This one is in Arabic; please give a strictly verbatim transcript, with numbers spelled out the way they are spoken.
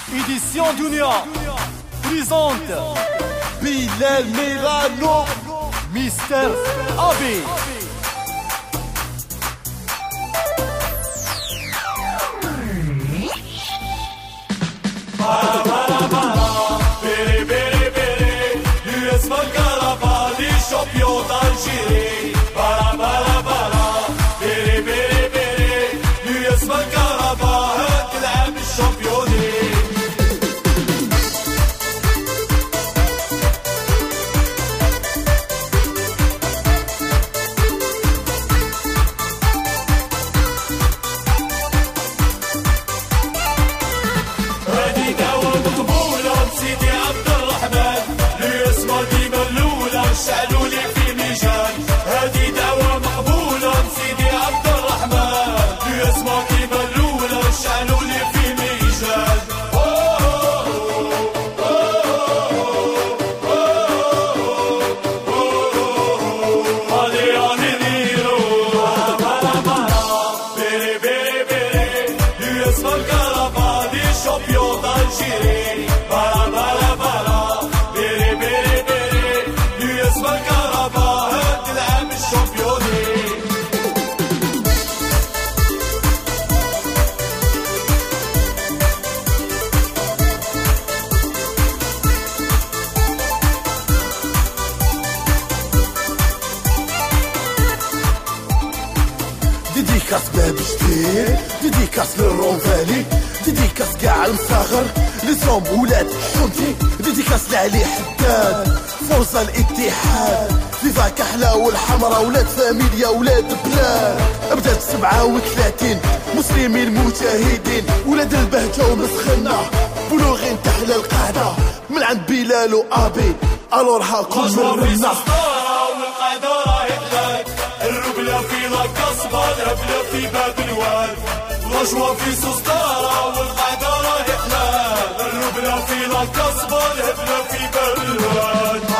Édition Dunia présente Bilal Milano, Mister Abi. Para para para, bere bere bere, l'U S Macaraba, les champions d'Algérie. Para para para, bere bere bere, l'U S Macaraba, تلعب الشامبيوني. شعلوا لي في ميجان هذه دعوة مقبولة سيدي عبد الرحمن باسمه كيما الأولى شعلوا لي في ميجان هذه هذه ديرو برا برا بيري بيري بيري باسم الكهرباء دي شامبيون d'Algérie برا برا برا بيري بيري بيري اسم الكهرباء هاد العام الشامبيوني. ديديكاس باب جديد، ديديكاس للرونفالي، ديديكاس كاع المصاغر لي صوم ولاد حمتي، ديديكاس لعلي حداد فرصة الاتحاد فيفا كحلة والحمرا ولاد فاميليا ولاد بلاد. بدات سبعة وثلاثين مسلمين مجاهدين ولاد البهجة ومسخنا بلوغين تحلى القاعدة من عند بلال وابي الور هاكم من النار والقاعدة راهي تغاد الربلة في لاكاسبا الربلة في باب الواد رجوة في سوستارا والقاعدة راهي تغاد الربلة في لاكاسبا الربلة في باب الواد.